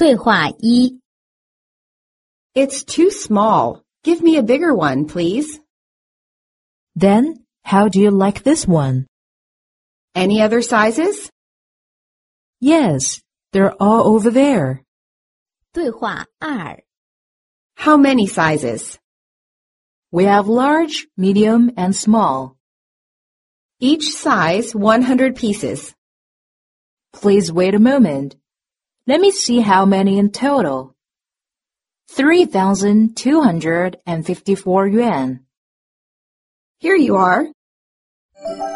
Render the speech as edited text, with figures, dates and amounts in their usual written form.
对话一， It's too small. Give me a bigger one, please. Then, how do you like this one? Any other sizes? Yes, they're all over there. 对话二， How many sizes? We have large, medium, and small. Each size 100 pieces. Please wait a moment. Let me see how many in total. 3,254 yuan. Here you are.